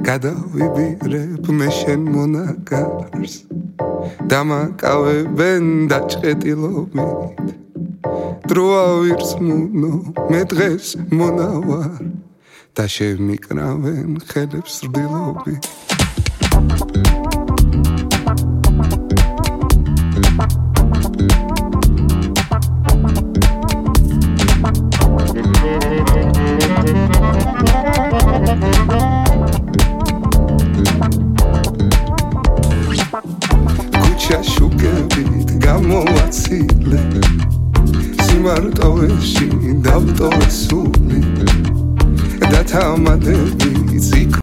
გადავიბირებ მე შენ მონაგარს დამაკავებენ დაჭყეტილობით დროა ვირსმუნო მე დღეს მონავარ და შემიკრავენ ხელებს რბილობით შუგებით გამოვაცილე სიმარტოვეში დავტოვე სული და თამადები